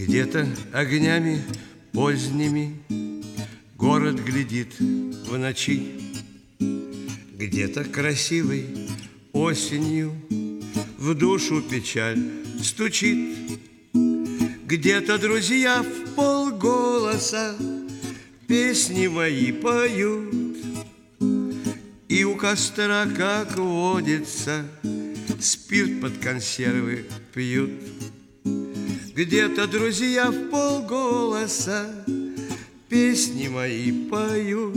Где-то огнями поздними город глядит в ночи, где-то красивой осенью в душу печаль стучит, где-то друзья в полголоса песни мои поют, и у костра, как водится, спирт под консервы пьют. Где-то друзья в полголоса песни мои поют,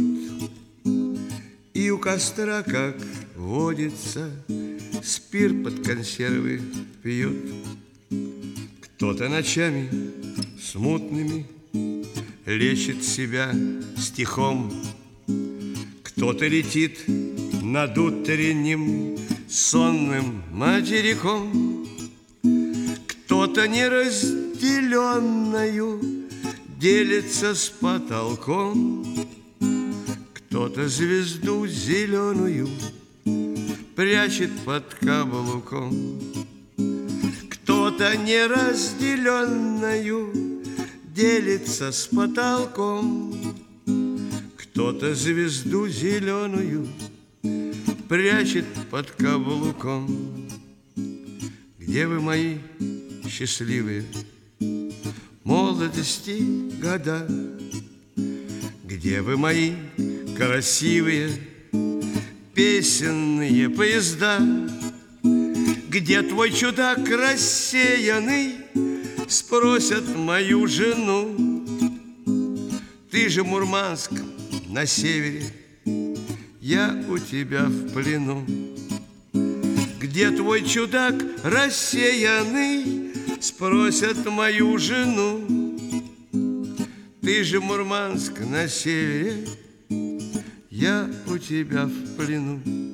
и у костра, как водится, спирт под консервы пьют. Кто-то ночами смутными лечит себя стихом, кто-то летит над утренним сонным материком, кто-то неразделенною делится с потолком, кто-то звезду зеленую прячет под каблуком, кто-то неразделенную делится с потолком, кто-то звезду зеленую прячет под каблуком. Где вы, мои счастливые молодости года? Где вы, мои красивые песенные поезда? Где твой чудак рассеянный спросят мою жену? Ты же Мурманск на севере, я у тебя в плену. Где твой чудак рассеянный спросят мою жену? Ты же Мурманск на севере, я у тебя в плену.